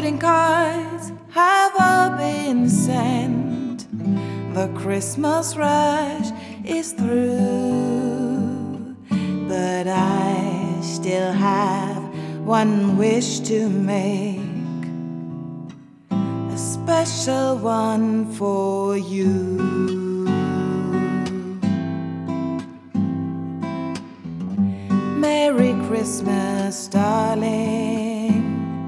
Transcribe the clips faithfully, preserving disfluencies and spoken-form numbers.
Greeting cards have all been sent. The Christmas rush is through, but I still have one wish to make, a special one for you. Merry Christmas, darling.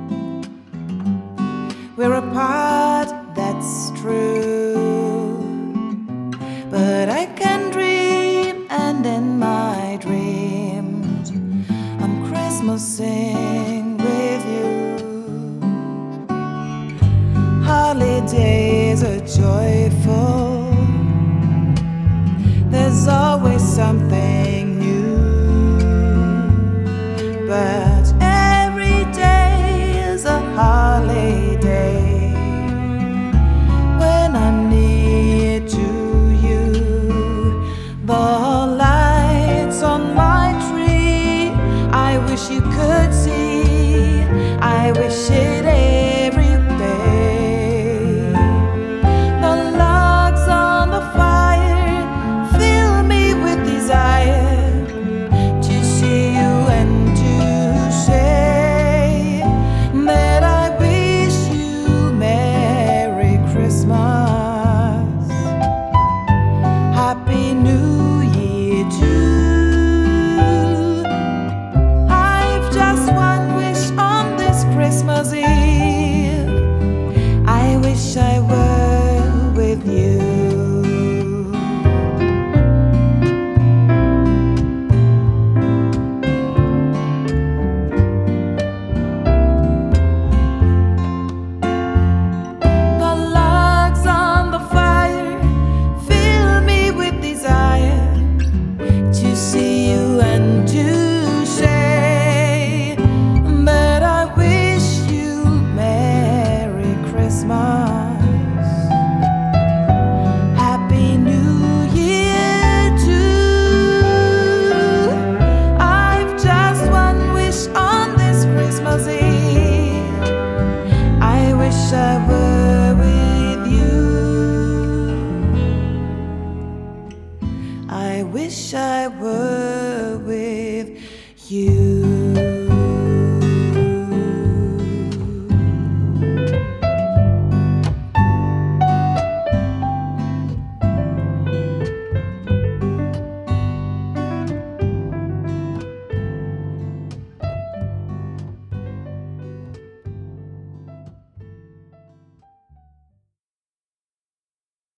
We're apart, that's true, but I can dream, and in my dreams I'm Christmasing with you. Holidays are joyful, there's always something new, but every day is a holiday when I'm near to you. The lights on my tree, I wish you could see, I wish it